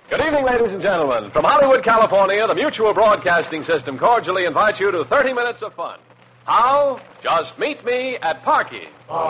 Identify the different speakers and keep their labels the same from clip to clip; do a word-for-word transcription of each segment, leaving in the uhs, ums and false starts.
Speaker 1: Good evening, ladies and gentlemen. From Hollywood, California, the Mutual Broadcasting System cordially invites you to thirty minutes of fun. How? Just meet me at Parky.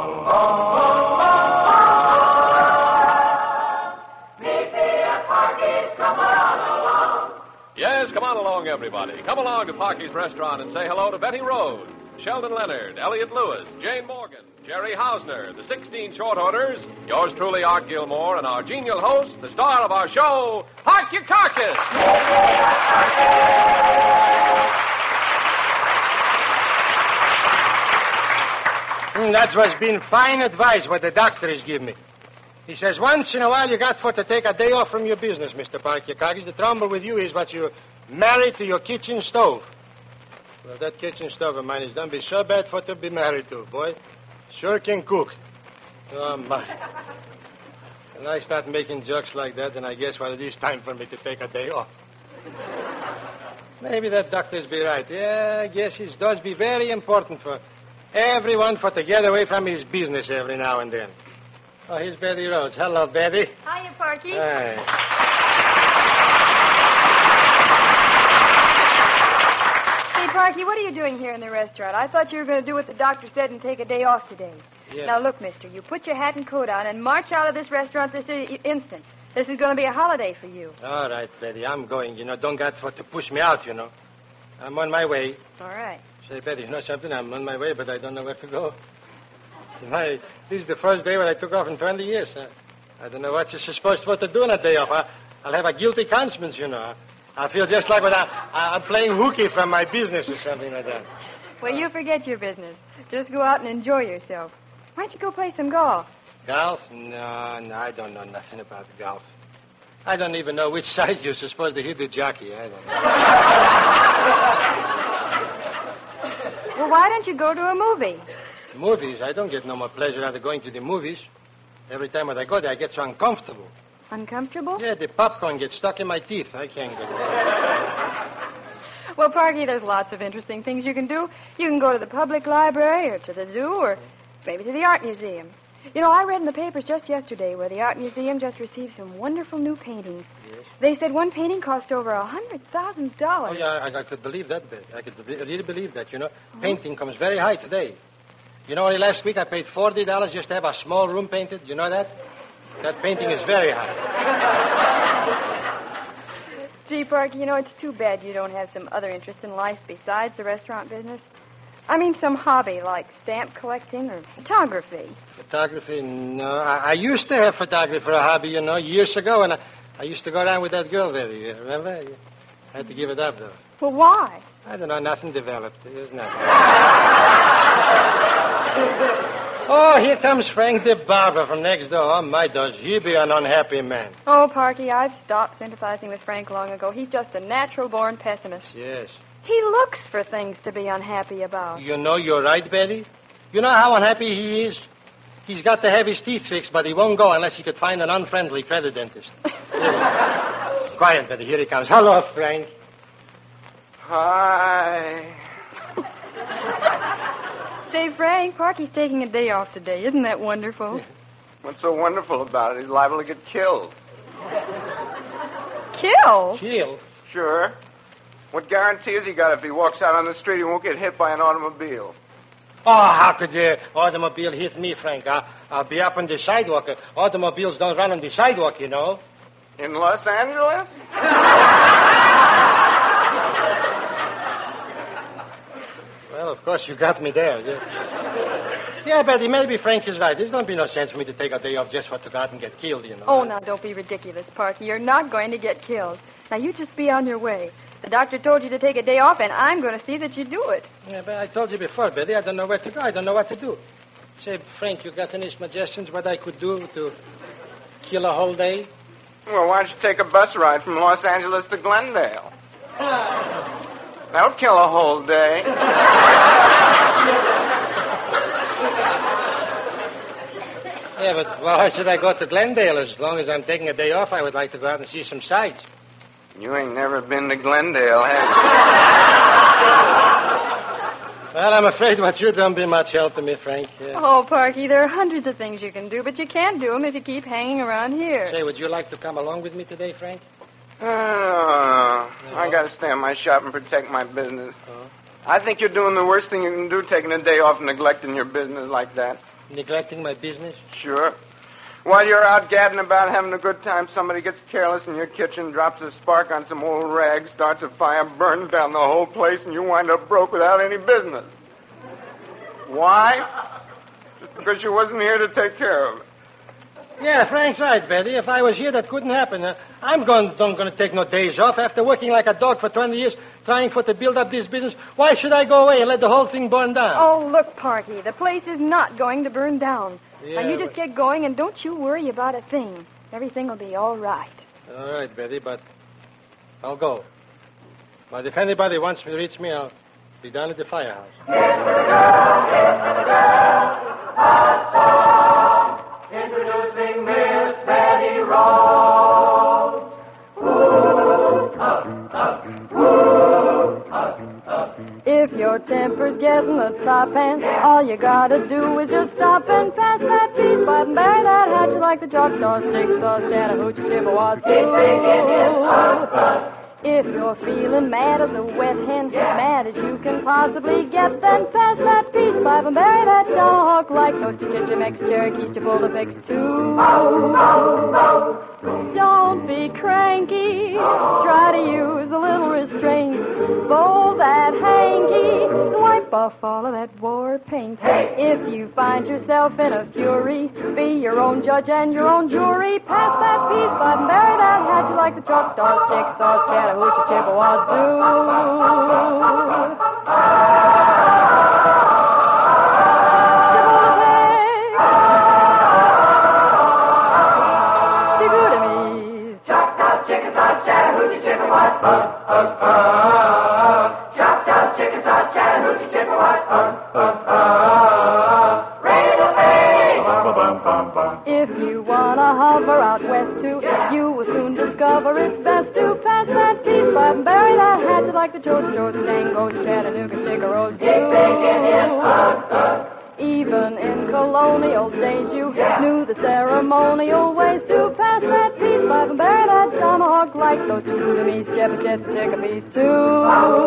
Speaker 2: Meet me at Parky's, come on along.
Speaker 1: Yes, come on along, everybody. Come along to Parky's Restaurant and say hello to Betty Rhodes, Sheldon Leonard, Elliot Lewis, Jane Morgan, Jerry Hausner, the sixteen short orders, yours truly, Art Gilmore, and our genial host, the star of our show, Park Your Carcass.
Speaker 3: Mm, that was been fine advice what the doctor has given me. He says once in a while you got for to take a day off from your business, Mister Park Your Carcass. The trouble with you is what you married to your kitchen stove. Well, that kitchen stove of mine is done be so bad for to be married to, boy. Sure can cook. Oh, my. And I start making jokes like that, and I guess, well, it is time for me to take a day off. Maybe that doctor's be right. Yeah, I guess it does be very important for everyone for to get away from his business every now and then. Oh, here's Betty Rhodes. Hello, Betty.
Speaker 4: Hiya, Parky.
Speaker 3: Hi.
Speaker 4: Hey, Parky, what are you doing here in the restaurant? I thought you were going to do what the doctor said and take a day off today.
Speaker 3: Yeah.
Speaker 4: Now, look, mister, you put your hat and coat on and march out of this restaurant this i- instant. This is going to be a holiday for you.
Speaker 3: All right, Betty, I'm going. You know, don't got for to push me out, you know. I'm on my way.
Speaker 4: All right.
Speaker 3: Say, Betty, you know something? I'm on my way, but I don't know where to go. My, this is the first day when I took off in twenty years. Uh, I don't know what you're supposed to do on a day off. I, I'll have a guilty conscience, you know. I feel just like when I, I, I'm playing hooky from my business or something like that.
Speaker 4: Well, you forget your business. Just go out and enjoy yourself. Why don't you go play some golf?
Speaker 3: Golf? No, no, I don't know nothing about golf. I don't even know which side you're supposed to hit the jockey. I don't know.
Speaker 4: Well, why don't you go to a movie?
Speaker 3: Movies? I don't get no more pleasure out of going to the movies. Every time when I go there, I get so uncomfortable.
Speaker 4: Uncomfortable?
Speaker 3: Yeah, the popcorn gets stuck in my teeth. I can't go there.
Speaker 4: Well, Parky, there's lots of interesting things you can do. You can go to the public library or to the zoo or maybe to the art museum. You know, I read in the papers just yesterday where the art museum just received some wonderful new paintings.
Speaker 3: Yes.
Speaker 4: They said one painting cost over a hundred thousand
Speaker 3: Oh,
Speaker 4: dollars.
Speaker 3: yeah, I, I could believe that, Betty. I could be- really believe that, you know. Uh-huh. Painting comes very high today. You know, only last week I paid forty dollars just to have a small room painted. You know that? That painting is very high.
Speaker 4: Gee, Parky, you know, it's too bad you don't have some other interest in life besides the restaurant business. I mean, some hobby like stamp collecting or photography.
Speaker 3: Photography? No. I, I used to have photography for a hobby, you know, years ago, and I, I used to go around with that girl there. You remember? I had to give it up, though.
Speaker 4: Well, why?
Speaker 3: I don't know. Nothing developed. There's nothing. Oh, here comes Frank the barber from next door. Oh, my, does he be an unhappy man.
Speaker 4: Oh, Parky, I've stopped sympathizing with Frank long ago. He's just a natural-born pessimist.
Speaker 3: Yes.
Speaker 4: He looks for things to be unhappy about.
Speaker 3: You know you're right, Betty. You know how unhappy he is? He's got to have his teeth fixed, but he won't go unless he could find an unfriendly credit dentist. Quiet, Betty. Here he comes. Hello, Frank.
Speaker 5: Hi.
Speaker 4: Say, Frank, Parky's taking a day off today. Isn't that wonderful?
Speaker 5: What's so wonderful about it? He's liable to get killed.
Speaker 4: Killed?
Speaker 3: Killed?
Speaker 5: Sure. What guarantee has he got if he walks out on the street he won't get hit by an automobile?
Speaker 3: Oh, how could the automobile hit me, Frank? I, I'll be up on the sidewalk. Automobiles don't run on the sidewalk, you know.
Speaker 5: In Los Angeles?
Speaker 3: Well, of course, you got me there. Yeah, yeah, Betty, maybe Frank is right. There's don't be no sense for me to take a day off just for to go out and get killed, you know.
Speaker 4: Oh, now, don't be ridiculous, Parky. You're not going to get killed. Now, you just be on your way. The doctor told you to take a day off, and I'm going to see that you do it.
Speaker 3: Yeah, but I told you before, Betty, I don't know where to go. I don't know what to do. Say, Frank, you got any suggestions what I could do to kill a whole day?
Speaker 5: Well, why don't you take a bus ride from Los Angeles to Glendale? That'll kill a whole day.
Speaker 3: Yeah, but why should I go to Glendale? As long as I'm taking a day off, I would like to go out and see some sights.
Speaker 5: You ain't never been to Glendale, have you?
Speaker 3: Well, I'm afraid what you don't be much help to me, Frank. Yeah.
Speaker 4: Oh, Parky, there are hundreds of things you can do, but you can't do them if you keep hanging around here.
Speaker 3: Say, would you like to come along with me today, Frank?
Speaker 5: Uh, I got to stay on my shop and protect my business.
Speaker 3: Oh.
Speaker 5: I think you're doing the worst thing you can do, taking a day off and neglecting your business like that.
Speaker 3: Neglecting my business?
Speaker 5: Sure. While you're out gadding about having a good time, somebody gets careless in your kitchen, drops a spark on some old rag, starts a fire, burns down the whole place, and you wind up broke without any business. Why? Just because you wasn't here to take care of it.
Speaker 3: Yeah, Frank's right, Betty. If I was here, that couldn't happen. Uh, I'm going, don't going to take no days off. After working like a dog for twenty years, trying for to build up this business, why should I go away and let the whole thing burn down?
Speaker 4: Oh, look, Parky, the place is not going to burn down.
Speaker 3: Yeah,
Speaker 4: now, you just
Speaker 3: but...
Speaker 4: get going, and don't you worry about a thing. Everything will be all right.
Speaker 3: All right, Betty, but I'll go. But if anybody wants me to reach me, I'll be down at the firehouse.
Speaker 2: Introducing Miss Betty Rose. Woo, up, up, woo, up, up.
Speaker 4: If your temper's getting the top hand, all you gotta do is just stop and pass that peace pipe and bury that hatchet like the Choctaws, Chickasaws, Chattahoochee, Chippewas do. If you're feeling mad as a wet hen, mad as you can possibly get, then pass that peace pipe and bury that dog like those Chichimex, Cherokees, Chipoldepicks too. Don't be cranky. Try to use a little restraint. Fold that hanky and wipe off all of that war paint. If you find yourself in a fury, be your own judge and your own jury. Pass that peace pipe and bury that hatchet like the Choctaws, Chickasaws, Chattahoochee, Chippewas do.
Speaker 2: Choctaws, Chickasaws, Chattahoochee, Chippewas, uh, uh, uh. Choctaws, Chickasaws, Chattahoochee, Chippewas, uh, uh, uh. Ready to face.
Speaker 4: If you wanna hover out west too, you will soon discover it's best to pass that peace pipe and bury that hatchet like the JoJo's, Tangos, Chattanooga, Chickaros do. Even in colonial days, you knew the ceremonial ways to pass that peace pipe and bury that tomahawk like those Chicoutamis, Chepachettes, Chickapees too.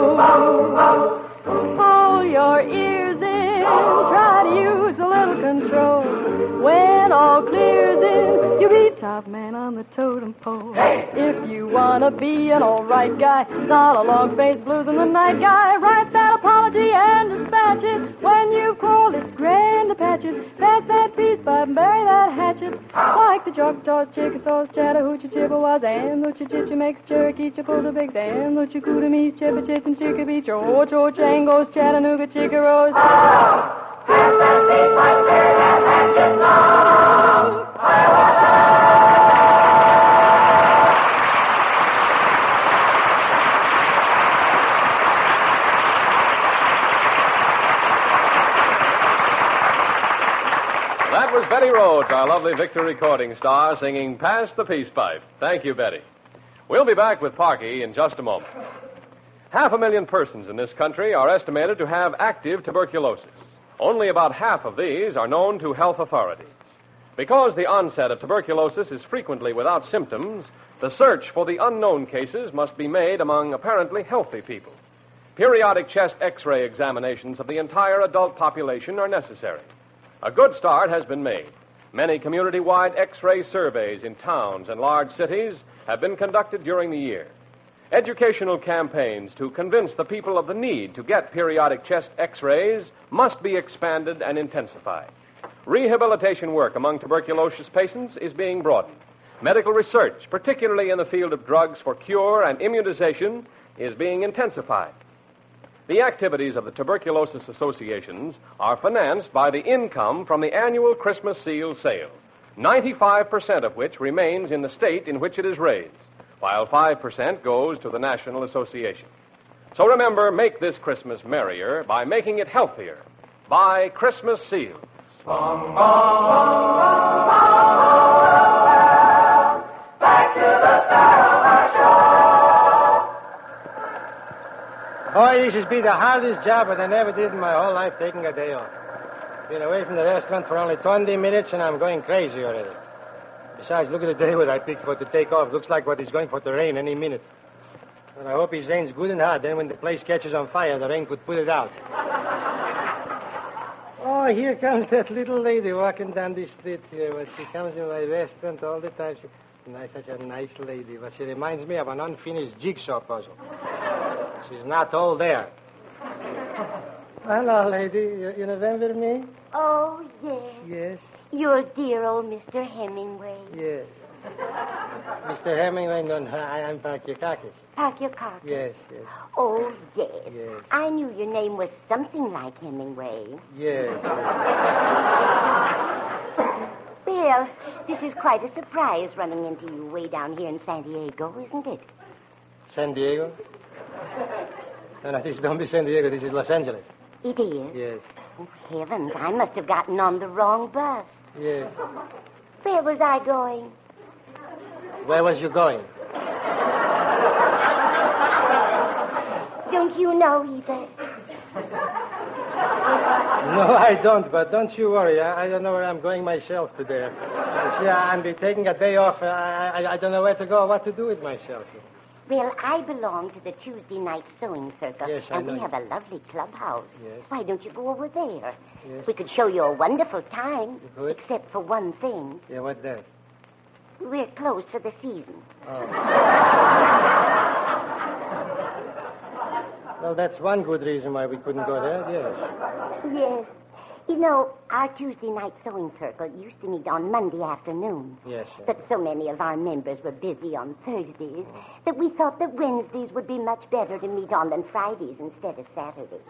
Speaker 4: Pull your ears in, try to use a little control. When all clears in, you be top man on the totem pole. If you wanna be an all right guy, not a long-faced blues in the night guy, write that apology and dispatch it. When you've quarreled, it's grand to patch it. Pass that peace pipe and bury that hatchet like the Choctaws, Chickasaws, Chattahoochee, Chippewas, and the Chichimex, Cherokee, Chipoldepicks, and the Chicoutamis, Chepachettes, and Chickapees, Cho Cho Changos, Chattanooga, Chickaros.
Speaker 2: Pass that peace pipe, bury that hatchet long.
Speaker 1: That was Betty Rhodes, our lovely Victor recording star, singing Pass the Peace Pipe. Thank you, Betty. We'll be back with Parky in just a moment. Half a million persons in this country are estimated to have active tuberculosis. Only about half of these are known to health authorities. Because the onset of tuberculosis is frequently without symptoms, the search for the unknown cases must be made among apparently healthy people. Periodic chest X-ray examinations of the entire adult population are necessary. A good start has been made. Many community-wide X-ray surveys in towns and large cities have been conducted during the year. Educational campaigns to convince the people of the need to get periodic chest X-rays must be expanded and intensified. Rehabilitation work among tuberculosis patients is being broadened. Medical research, particularly in the field of drugs for cure and immunization, is being intensified. The activities of the tuberculosis associations are financed by the income from the annual Christmas seal sale, ninety-five percent of which remains in the state in which it is raised, while five percent goes to the National Association. So remember, make this Christmas merrier by making it healthier. Buy Christmas seals.
Speaker 2: Bum, bum, bum, bum. Back to the star of our show.
Speaker 3: Boy, this has been the hardest job that I never did in my whole life, taking a day off. Been away from the restaurant for only twenty minutes, and I'm going crazy already. Besides, look at the day what I picked for to take off. Looks like what is going for to rain any minute. But I hope it rains good and hard. Then when the place catches on fire, the rain could put it out. Oh, here comes that little lady walking down the street here. But she comes in my restaurant all the time. She... Nice, such a nice lady, but she reminds me of an unfinished jigsaw puzzle. She's not all there. Hello, lady. You, you remember me?
Speaker 6: Oh, yes.
Speaker 3: Yes.
Speaker 6: You're dear old Mister Hemingway.
Speaker 3: Yes. Mister Hemingway, no, I, I'm Pakyakakis.
Speaker 6: Pakyakakis?
Speaker 3: Yes, yes.
Speaker 6: Oh, yes.
Speaker 3: Yes.
Speaker 6: I knew your name was something like Hemingway.
Speaker 3: Yes.
Speaker 6: Well, this is quite a surprise running into you way down here in San Diego, isn't it?
Speaker 3: San Diego? No, no, this don't be San Diego. This is Los Angeles.
Speaker 6: It is?
Speaker 3: Yes.
Speaker 6: Oh, heavens, I must have gotten on the wrong bus.
Speaker 3: Yes.
Speaker 6: Where was I going?
Speaker 3: Where was you going?
Speaker 6: Don't you know either?
Speaker 3: No, I don't, but don't you worry. I, I don't know where I'm going myself today. Uh, see, I'm be taking a day off. Uh, I, I don't know where to go, what to do with myself.
Speaker 6: Well, I belong to the Tuesday night sewing circle.
Speaker 3: Yes, I
Speaker 6: and
Speaker 3: know
Speaker 6: we
Speaker 3: you.
Speaker 6: have a lovely clubhouse.
Speaker 3: Yes.
Speaker 6: Why don't you go over there?
Speaker 3: Yes.
Speaker 6: We could show you a wonderful time.
Speaker 3: You could?
Speaker 6: Except for one thing.
Speaker 3: Yeah, what's that?
Speaker 6: We're closed for the season.
Speaker 3: Oh. Well, that's one good reason why we couldn't go there, yes.
Speaker 6: Yes. You know, our Tuesday night sewing circle used to meet on Monday afternoon.
Speaker 3: Yes, sir.
Speaker 6: But so many of our members were busy on Thursdays that we thought that Wednesdays would be much better to meet on than Fridays instead of Saturdays.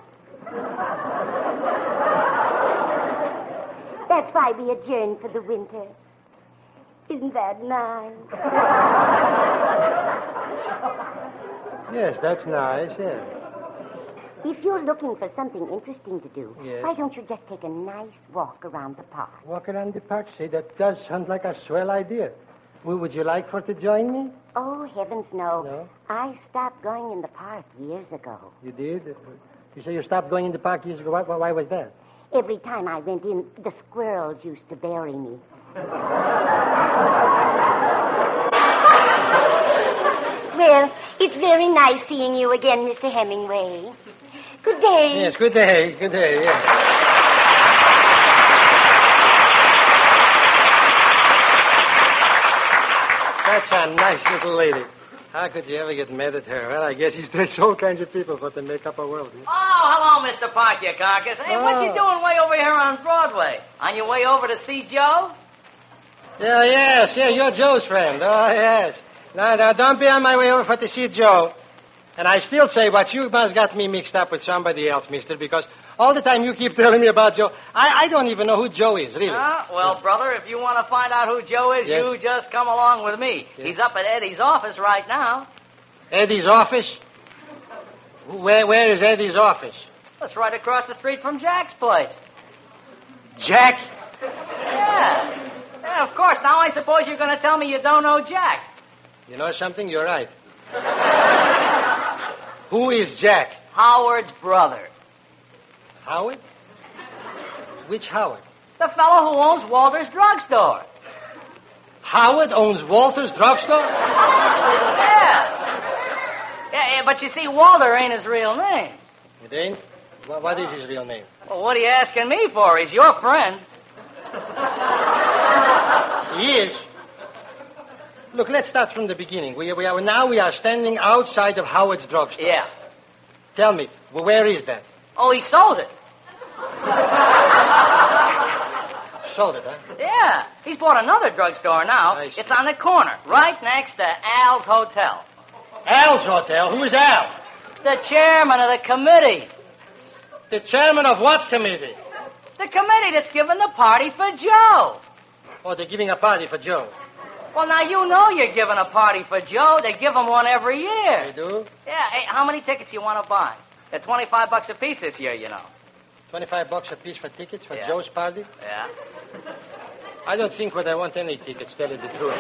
Speaker 6: That's why we adjourned for the winter. Isn't that nice?
Speaker 3: Yes, that's nice, yes.
Speaker 6: If you're looking for something interesting to do,
Speaker 3: Yes.
Speaker 6: why don't you just take a nice walk around the park?
Speaker 3: Walk around the park, say, that does sound like a swell idea. Well, would you like for to join me?
Speaker 6: Oh, heavens, no.
Speaker 3: No?
Speaker 6: I stopped going in the park years ago.
Speaker 3: You did? You say you stopped going in the park years ago. Why, why was that?
Speaker 6: Every time I went in, the squirrels used to bury me. Well, it's very nice seeing you again, Mister Hemingway. Good day.
Speaker 3: Yes, good day, good day, yes. That's a nice little lady. How could you ever get mad at her? Well, I guess she takes all kinds of people for to make up a world.
Speaker 7: Oh, hello, Mister Pakyakakis. Hey, what you
Speaker 3: Oh.
Speaker 7: doing way over here on Broadway? On your way over to see Joe?
Speaker 3: Yeah, yes, yeah, you're Joe's friend. Oh, yes. Now, now, don't be on my way over for to see Joe. And I still say what you must got me mixed up with somebody else, mister, because all the time you keep telling me about Joe. I, I don't even know who Joe is, really.
Speaker 7: Ah, well, brother, if you want to find out who Joe is,
Speaker 3: Yes.
Speaker 7: you just come along with me.
Speaker 3: Yes.
Speaker 7: He's up at Eddie's office right now.
Speaker 3: Eddie's office? Where, where is Eddie's office?
Speaker 7: That's right across the street from Jack's place.
Speaker 3: Jack?
Speaker 7: Yeah. Yeah, of course. Now I suppose you're going to tell me you don't know Jack.
Speaker 3: You know something? You're right. Who is Jack?
Speaker 7: Howard's brother.
Speaker 3: Howard? Which Howard?
Speaker 7: The fellow who owns Walter's drugstore.
Speaker 3: Howard owns Walter's drugstore?
Speaker 7: Yeah. Yeah, yeah, but you see, Walter ain't his real name.
Speaker 3: It ain't? What, what is his real name?
Speaker 7: Well, what are you asking me for? He's your friend.
Speaker 3: He is. Look, let's start from the beginning. We, we are, now we are standing outside of Howard's drugstore.
Speaker 7: Yeah.
Speaker 3: Tell me, well, where is that?
Speaker 7: Oh, he sold it.
Speaker 3: Sold it, huh?
Speaker 7: Yeah. He's bought another drugstore now.
Speaker 3: I see.
Speaker 7: It's on the corner, right next to Al's Hotel.
Speaker 3: Al's Hotel? Who is Al?
Speaker 7: The chairman of the committee.
Speaker 3: The chairman of what committee?
Speaker 7: The committee that's giving the party for Joe.
Speaker 3: Oh, they're giving a party for Joe.
Speaker 7: Well, now, you know you're giving a party for Joe. They give him one every year.
Speaker 3: They do?
Speaker 7: Yeah. Hey, how many tickets you want to buy? They're twenty-five bucks a piece this year, you know.
Speaker 3: Twenty-five bucks a piece for tickets for
Speaker 7: Yeah.
Speaker 3: Joe's party?
Speaker 7: Yeah.
Speaker 3: I don't think that I want any tickets, tell you the truth.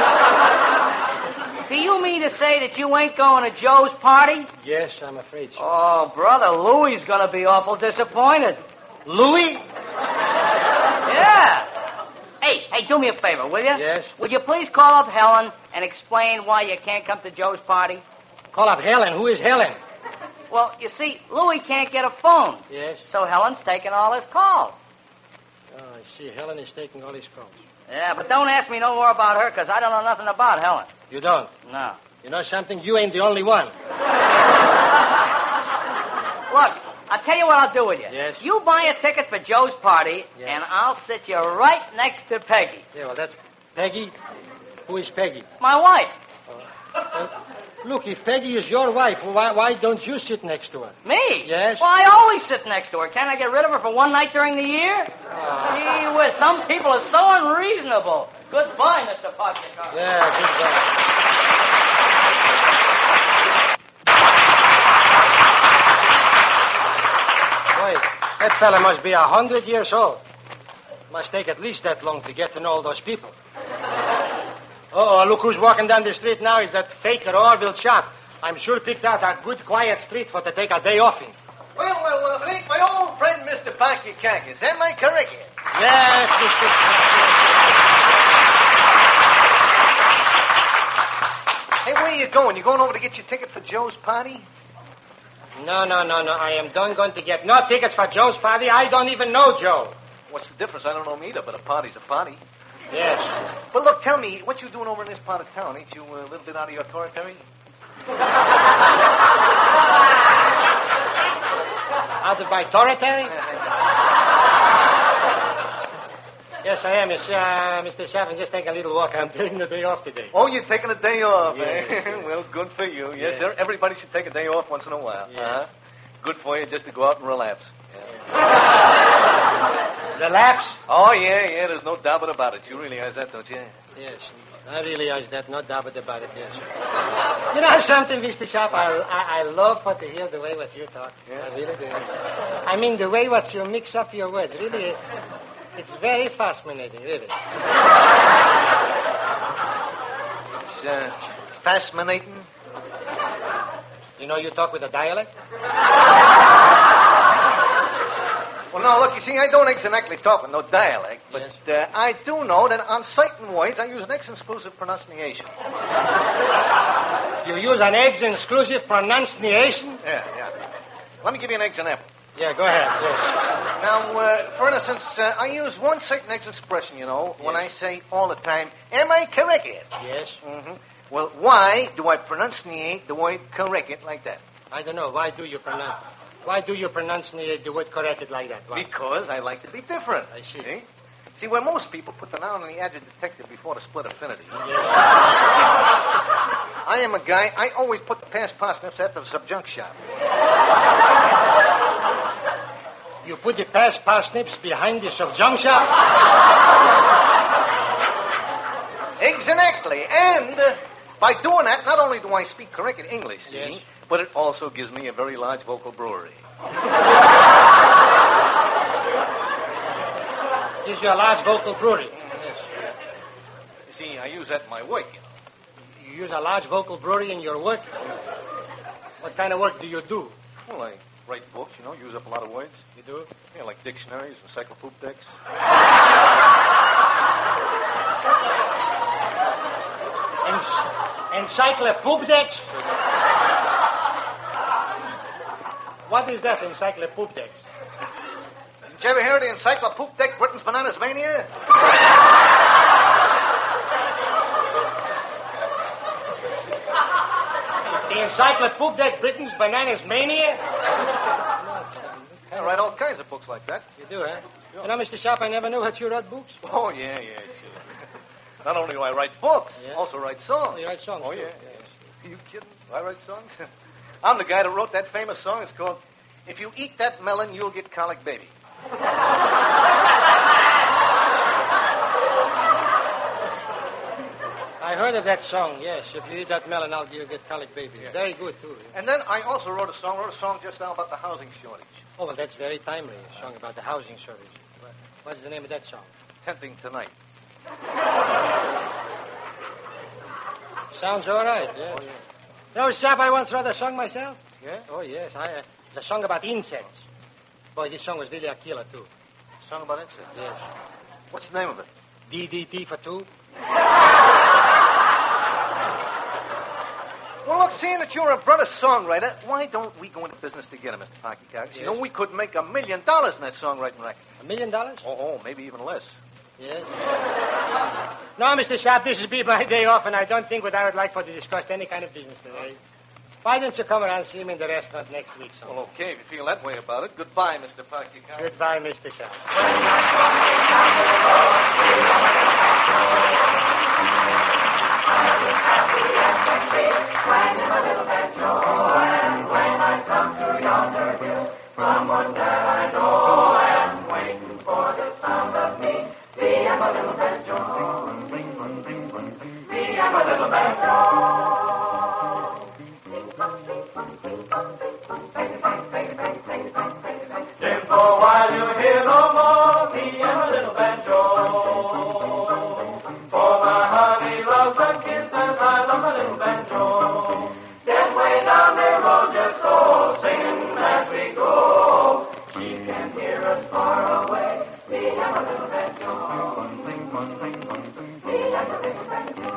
Speaker 7: Do you mean to say that you ain't going to Joe's party?
Speaker 3: Yes, I'm afraid so.
Speaker 7: Oh, brother, Louie's going to be awful disappointed.
Speaker 3: Louis?
Speaker 7: Yeah. Hey, hey, hey, do me a favor, will you?
Speaker 3: Yes?
Speaker 7: Would you please call up Helen and explain why you can't come to Joe's party?
Speaker 3: Call up Helen. Who is Helen?
Speaker 7: Well, you see, Louie can't get a phone.
Speaker 3: Yes?
Speaker 7: So Helen's taking all his calls.
Speaker 3: Oh, I see. Helen is taking all his calls.
Speaker 7: Yeah, but don't ask me no more about her, because I don't know nothing about Helen.
Speaker 3: You don't?
Speaker 7: No.
Speaker 3: You know something? You ain't the only one.
Speaker 7: Look, I'll tell you what I'll do with you.
Speaker 3: Yes?
Speaker 7: You buy a ticket for Joe's party,
Speaker 3: Yes.
Speaker 7: and I'll sit you right next to Peggy.
Speaker 3: Yeah, well, that's Peggy. Who is Peggy?
Speaker 7: My wife.
Speaker 3: Uh, look, if Peggy is your wife, why, why don't you sit next to her?
Speaker 7: Me?
Speaker 3: Yes?
Speaker 7: Well, I always sit next to her. Can't I get rid of her for one night during the year?
Speaker 3: Oh.
Speaker 7: Gee whiz, some people are so unreasonable. Goodbye, Mister Pocketcock.
Speaker 3: Yeah, goodbye. Boy, that fella must be a hundred years old. Must take at least that long to get to know all those people. Oh, look who's walking down the street now. Is that faker Orville Sharp. I'm sure picked out a good, quiet street for to take a day off in.
Speaker 8: Well, well, well, if it ain't my old friend, Mister Pocketcock. Am I correct?
Speaker 3: Yes, Mister
Speaker 8: Hey, where you going? You going over to get your ticket for Joe's party?
Speaker 3: No, no, no, no. I am done going to get no tickets for Joe's party. I don't even know Joe.
Speaker 8: What's the difference? I don't know him either, but a party's a party.
Speaker 3: Yes.
Speaker 8: But look, tell me, what you doing over in this part of town? Ain't you a little bit out of your territory?
Speaker 3: Out of my territory? Yes, I am. Yes, uh, Mister Sharp, just take a little walk. I'm taking the day off today.
Speaker 8: Oh, you're taking a day off,
Speaker 3: Yes.
Speaker 8: eh? Well, good for you. Yes,
Speaker 3: Yes.
Speaker 8: sir. Everybody should take a day off once in a while.
Speaker 3: Yes.
Speaker 8: Uh-huh. Good for you just to go out and relapse.
Speaker 3: Relapse?
Speaker 8: Oh, yeah, yeah, there's no doubt about it. You realize that, don't you?
Speaker 3: Yes, I realize that. No doubt about it, yes. You know something, Mister Sharp? I, I, I love what to hear the way what you talk.
Speaker 8: Yeah.
Speaker 3: I really do. I mean, the way what you mix up your words. Really, it's very fascinating, really.
Speaker 8: It's uh, fascinating.
Speaker 3: You know you talk with a dialect?
Speaker 8: Well, no, look, you see, I don't exactly talk with no dialect, but
Speaker 3: Yes.
Speaker 8: uh, I do know that on certain words I use an exclusive pronunciation.
Speaker 3: You use an ex-exclusive pronunciation?
Speaker 8: Yeah, yeah. Let me give you an example.
Speaker 3: Yeah, go ahead, yes.
Speaker 8: Now, uh, for instance, uh, I use one certain expression, you know, when I
Speaker 3: Yes.
Speaker 8: say all the time, am I correct?
Speaker 3: Yes?
Speaker 8: Mm-hmm. Well, why do I pronunciate the word correct it like that?
Speaker 3: I don't know. Why do you pronounce... Why do you pronunciate the word corrected like that? Why?
Speaker 8: Because I like to be different.
Speaker 3: I see.
Speaker 8: See? See, where most people put the noun and the adjective detective before the split affinity. I am a guy, I always put the past parsnips after the subjuncture.
Speaker 3: You put the past parsnips behind the subjuncture?
Speaker 8: Exactly. And uh, by doing that, not only do I speak correct in English, see,
Speaker 3: Yes.
Speaker 8: but it also gives me a very large vocal brewery.
Speaker 3: Gives you a large vocal brewery. Yes.
Speaker 8: You see, I use that in my work, you know.
Speaker 3: You use a large vocal brewery in your work? What kind of work do you do?
Speaker 8: Well, I write books, you know, use up a lot of words.
Speaker 3: You do?
Speaker 8: Yeah, like dictionaries, encyclopedics.
Speaker 3: Enc- encyclopedics? What is that, encyclopedics?
Speaker 8: Did you ever hear of the encyclopedic Britain's Bananas Mania?
Speaker 3: The encyclopedic Britain's Bananas Mania?
Speaker 8: I write all kinds of books like that.
Speaker 3: You do, eh? You know, Mister Sharp, I never knew that you wrote books.
Speaker 8: Oh, yeah, yeah, sure. Not only do I write books,
Speaker 3: Yeah.
Speaker 8: also write songs.
Speaker 3: Oh, you write songs,
Speaker 8: Oh,
Speaker 3: too.
Speaker 8: yeah. yeah. Are you kidding? I write songs? I'm the guy that wrote that famous song. It's called If You Eat That Melon, You'll Get Colic Baby.
Speaker 3: I heard of that song, yes. If you eat that melon, I'll give you get colic baby.
Speaker 8: Yeah.
Speaker 3: Very good, too.
Speaker 8: And then I also wrote a song, wrote a song just now about the housing shortage.
Speaker 3: Oh, well, that's very timely, a song about the housing shortage. What- What's the name of that song?
Speaker 8: Tempting Tonight.
Speaker 3: Sounds all right, yeah. Oh, yeah. You know, Sharp, I once wrote a song myself.
Speaker 8: Yeah?
Speaker 3: Oh, yes. I, uh, the song about insects. Boy, this song was really a killer, too.
Speaker 8: Song about insects.
Speaker 3: Yes.
Speaker 8: What's the name of it?
Speaker 3: D D T for two.
Speaker 8: Well, look, seeing that you're a brother songwriter, why don't we go into business together, Mister Parky Cox? You
Speaker 3: Yes.
Speaker 8: know, we could make a million dollars in that songwriting racket.
Speaker 3: A million dollars?
Speaker 8: Oh, oh, maybe even less.
Speaker 3: Yes. No, Mister Sharp, this has been my day off, and I don't think that I would like for to discuss any kind of business today. Why don't you come around and see me in the restaurant next week, son?
Speaker 8: Well, okay, if you feel that way about it. Goodbye, Mister Parky Cox.
Speaker 3: Goodbye, Mister Sharp.
Speaker 2: Someone that I know and waiting for the sound of me. Me and my little banjo. Me and my little banjo. Then for a while you'll hear no more. Me and my little banjo. For my honey loves her kisses. I love my little banjo. Then way down the road just so singing as we go. She can hear us far away. Me and my little banjo. Me and my little banjo.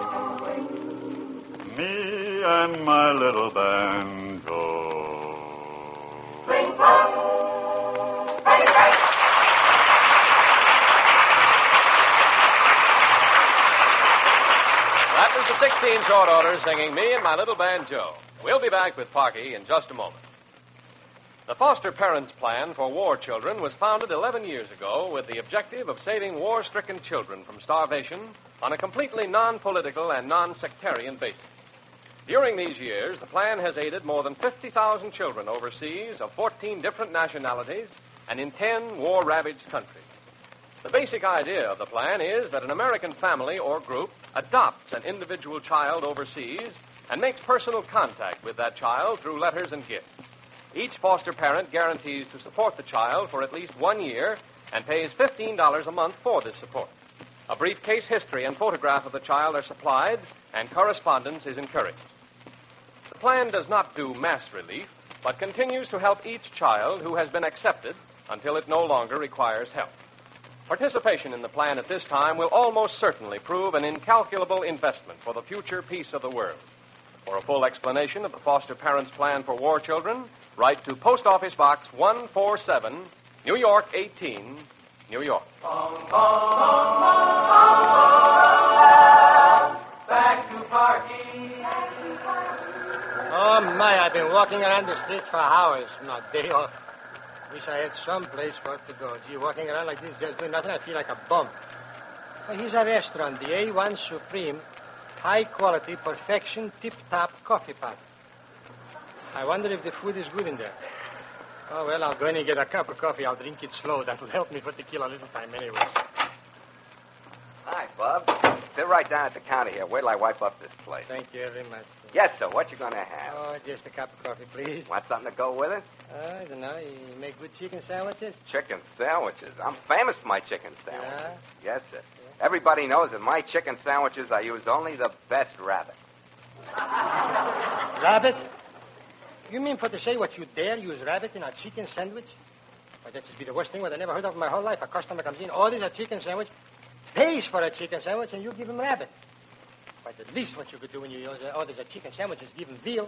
Speaker 9: Me and my little banjo.
Speaker 2: Ring, plong. Bang, bang.
Speaker 1: That was the sixteen short orders singing Me and My Little Banjo. We'll be back with Parky in just a moment. The Foster Parents Plan for War Children was founded eleven years ago with the objective of saving war-stricken children from starvation on a completely non-political and non-sectarian basis. During these years, the plan has aided more than fifty thousand children overseas of fourteen different nationalities and in ten war-ravaged countries. The basic idea of the plan is that an American family or group adopts an individual child overseas and makes personal contact with that child through letters and gifts. Each foster parent guarantees to support the child for at least one year and pays fifteen dollars a month for this support. A brief case history and photograph of the child are supplied, and correspondence is encouraged. The plan does not do mass relief, but continues to help each child who has been accepted until it no longer requires help. Participation in the plan at this time will almost certainly prove an incalculable investment for the future peace of the world. For a full explanation of the Foster Parents Plan for War Children, write to Post Office Box one forty-seven, New York eighteen, New York.
Speaker 2: Back to Parky.
Speaker 3: Oh, my, I've been walking around the streets for hours. Not day off. Wish I had some place for it to go. Gee, walking around like this, just doing nothing, I feel like a bum. Well, here's a restaurant, the A one Supreme, high-quality, perfection, tip-top coffee pot. I wonder if the food is good in there. Oh, well, I'll go in and get a cup of coffee. I'll drink it slow. That'll help me for to kill a little time anyway.
Speaker 5: Hi, Bub. Sit right down at the counter here. Wait till I wipe up this place.
Speaker 3: Thank you very much.
Speaker 5: Yes, sir. What you gonna have?
Speaker 3: Oh, just a cup of coffee, please.
Speaker 5: Want something to go with it?
Speaker 3: Uh, I don't know. You make good chicken sandwiches?
Speaker 5: Chicken sandwiches. I'm famous for my chicken sandwiches.
Speaker 3: Yeah?
Speaker 5: Yes, sir. Everybody knows that my chicken sandwiches I use only the best rabbit.
Speaker 3: Rabbit? You mean for to say what you dare use rabbit in a chicken sandwich? Why, that should be the worst thing what I never heard of in my whole life. A customer comes in, orders a chicken sandwich, pays for a chicken sandwich, and you give him rabbit. Why, the least what you could do when you order a chicken sandwich is give him veal.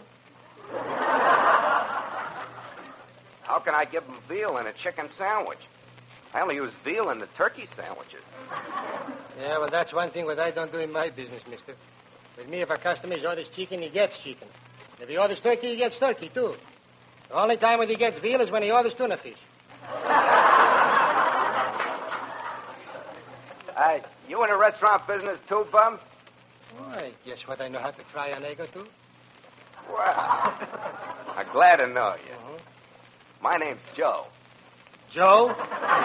Speaker 5: How can I give them veal in a chicken sandwich? I only use veal in the turkey sandwiches.
Speaker 3: Yeah, well, that's one thing what I don't do in my business, mister. With me, if a customer orders chicken, he gets chicken. If he orders turkey, he gets turkey, too. The only time when he gets veal is when he orders tuna fish.
Speaker 5: Uh, you in the restaurant business, too, Bum?
Speaker 3: Why, guess what? I know how to fry an egg or two.
Speaker 5: Well, I'm glad to know you.
Speaker 3: Uh-huh.
Speaker 5: My name's Joe.
Speaker 3: Joe?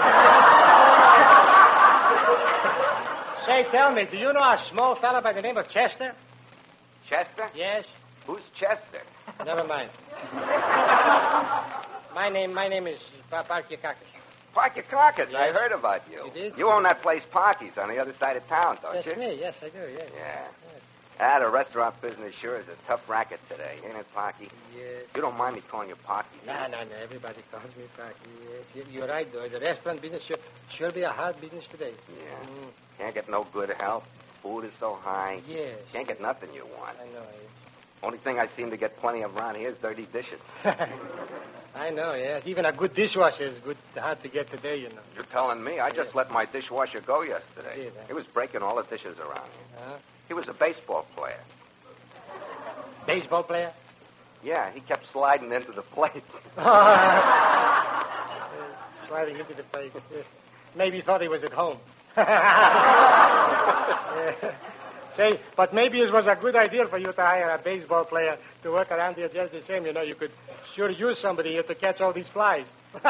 Speaker 3: Say, tell me, do you know a small fella by the name of Chester?
Speaker 5: Chester?
Speaker 3: Yes.
Speaker 5: Who's Chester?
Speaker 3: Never mind. my name, my name is Parky Cox.
Speaker 5: Parky Cockers.
Speaker 3: Yes.
Speaker 5: I heard about you.
Speaker 3: You did?
Speaker 5: You own that place Parky's on the other side of town, don't
Speaker 3: That's
Speaker 5: you?
Speaker 3: me. Yes, I do. Yes.
Speaker 5: Yeah.
Speaker 3: Yes.
Speaker 10: Ah, the restaurant business sure is a tough racket today, ain't it, Parky?
Speaker 3: Yes.
Speaker 10: You don't mind me calling you Parky?
Speaker 3: No, no, no. Everybody calls me Parky. Yes. You're right, though. The restaurant business sure, sure be a hard business today.
Speaker 10: Yeah.
Speaker 3: Mm.
Speaker 10: Can't get no good help. Food is so high.
Speaker 3: Yes.
Speaker 10: Can't get nothing you want.
Speaker 3: I know. Yes.
Speaker 10: Only thing I seem to get plenty of around here is dirty dishes.
Speaker 3: I know, yes. Even a good dishwasher is good hard to get today, you know.
Speaker 10: You're telling me? I just
Speaker 3: Yeah.
Speaker 10: let my dishwasher go yesterday.
Speaker 3: Did, huh?
Speaker 10: He was breaking all the dishes around here.
Speaker 3: Huh?
Speaker 10: He was a baseball player.
Speaker 3: Baseball player?
Speaker 10: Yeah, he kept sliding into the plate.
Speaker 3: Uh, sliding into the plate. Maybe he thought he was at home. Yeah. Say, but maybe it was a good idea for you to hire a baseball player to work around here just the same. You know, you could sure use somebody here to catch all these flies.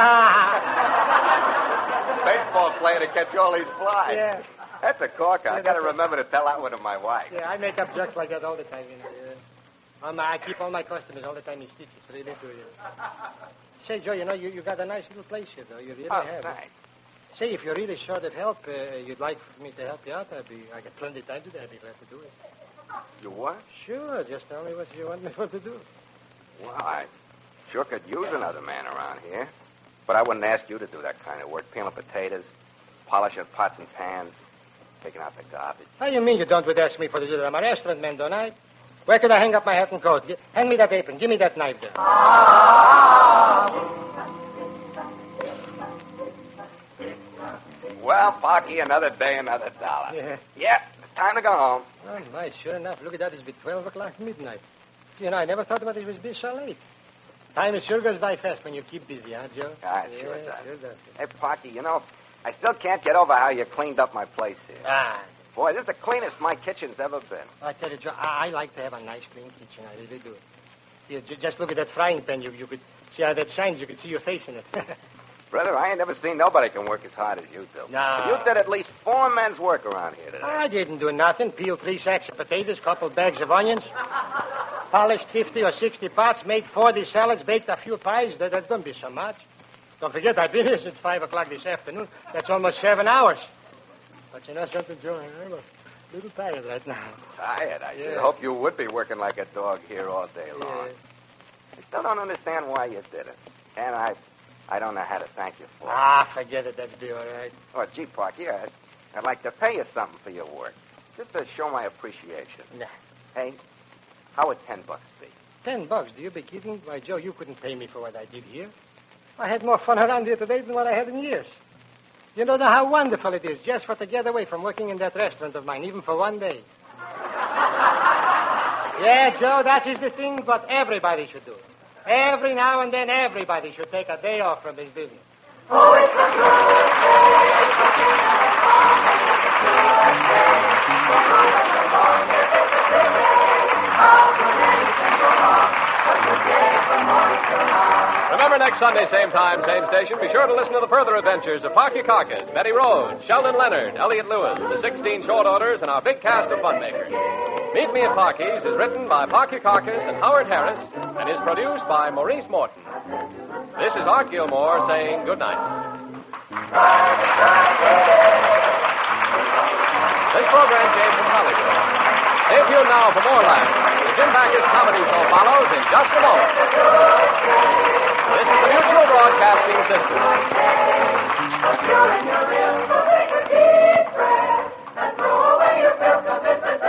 Speaker 10: Baseball player to catch all these flies.
Speaker 3: Yeah.
Speaker 10: That's a corker. I
Speaker 3: Yeah,
Speaker 10: got to
Speaker 3: that's a-
Speaker 10: remember to tell that one to my wife.
Speaker 3: Yeah, I make up jokes like that all the time, you know. Yeah. Um, I keep all my customers all the time in stitches. Really do, you know. Say, Joe, you know, you, you got a nice little place here, though. You really
Speaker 10: Oh,
Speaker 3: have.
Speaker 10: thanks.
Speaker 3: Say, if you're really short of help, uh, you'd like for me to help you out, I'd be, I got plenty of time today. I'd be glad to do it.
Speaker 10: You what?
Speaker 3: Sure, just tell me what you want me for to do.
Speaker 10: Well, I sure could use another man around here. But I wouldn't ask you to do that kind of work. Peeling potatoes, polishing pots and pans, taking out the garbage.
Speaker 3: How you mean you don't would ask me for to do that? I'm a restaurant man, don't I? Where could I hang up my hat and coat? Gi- Hand me that apron. Give me that knife there.
Speaker 10: Well, Parky, another day, another dollar.
Speaker 3: Yeah.
Speaker 10: Yep, it's time to go home.
Speaker 3: Oh, my, sure enough. Look at that. It's been twelve o'clock midnight. You know, I never thought about it was be so late. Time is sure goes by fast when you keep busy, huh, Joe?
Speaker 10: Ah, it sure
Speaker 3: Yeah,
Speaker 10: does.
Speaker 3: Sure does.
Speaker 10: Hey, Parky, you know, I still can't get over how you cleaned up my place here.
Speaker 3: Ah.
Speaker 10: Boy, this is the cleanest my kitchen's ever been.
Speaker 3: I tell you, Joe, I, I like to have a nice, clean kitchen. I really do. You j- just look at that frying pan. You, you could see how that shines. You could see your face in it.
Speaker 10: Brother, I ain't never seen nobody can work as hard as you do.
Speaker 3: No.
Speaker 10: You did at least four men's work around here today.
Speaker 3: I didn't do nothing. Peeled three sacks of potatoes, couple bags of onions, polished fifty or sixty pots, made forty salads, baked a few pies. That, that don't be so much. Don't forget, I've been here since five o'clock this afternoon. That's almost seven hours. But you know something, Joe? I'm a little tired right now.
Speaker 10: Tired? I
Speaker 3: Yeah.
Speaker 10: should hope you would be working like a dog here all day long.
Speaker 3: Yeah.
Speaker 10: I still don't understand why you did it. And I I don't know how to thank you for it.
Speaker 3: Ah, forget it. That'd be all right.
Speaker 10: Oh, gee, Parky, I'd, I'd like to pay you something for your work. Just to show my appreciation.
Speaker 3: Nah.
Speaker 10: Hey, how would ten bucks be?
Speaker 3: Ten bucks? Do you be kidding? Why, Joe, you couldn't pay me for what I did here. I had more fun around here today than what I had in years. You don't know how wonderful it is just for to get away from working in that restaurant of mine, even for one day. Yeah, Joe, that is the thing what everybody should do. Every now and then, everybody should take a day off from this business.
Speaker 2: Oh, it's a good
Speaker 1: Remember, next Sunday, same time, same station, be sure to listen to the further adventures of Parky Caucus, Betty Rhodes, Sheldon Leonard, Elliot Lewis, the sixteen short orders, and our big cast of fun makers. Meet Me at Parky's is written by Parky Caucus and Howard Harris and is produced by Maurice Morton. This is Art Gilmore saying good night. This program came from Hollywood. Stay tuned now for more laughs. The Jim Backus Comedy Show follows in just a moment. This is the Mutual Broadcasting System.
Speaker 2: You're in your room, so take a deep breath and throw away your pills, 'cause it's a